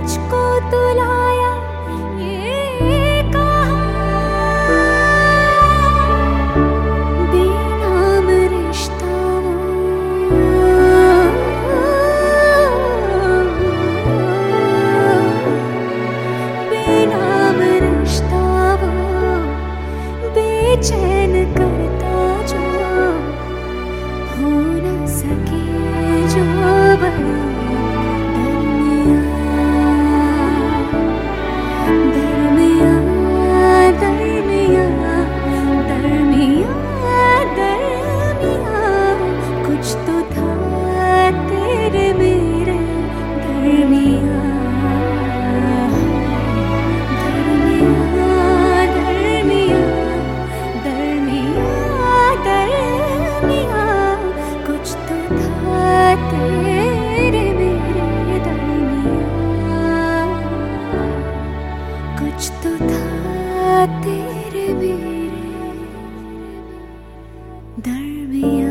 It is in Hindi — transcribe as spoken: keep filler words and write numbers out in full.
मुझको तो लाया ये कहाँ, बेनाम रिश्ता वो, बेनाम रिश्ता वो, बेचैन करता जो हो न सके जो बना दरमिया, दरमिया, दरमिया, दरमिया, कुछ तो था तेरे मेरे दरमिया, दरमिया, दरमिया, दरमिया, दरमिया, कुछ तो था तेरे मेरे दरमिया, कुछ तो था तेरे मेरे दरमिया।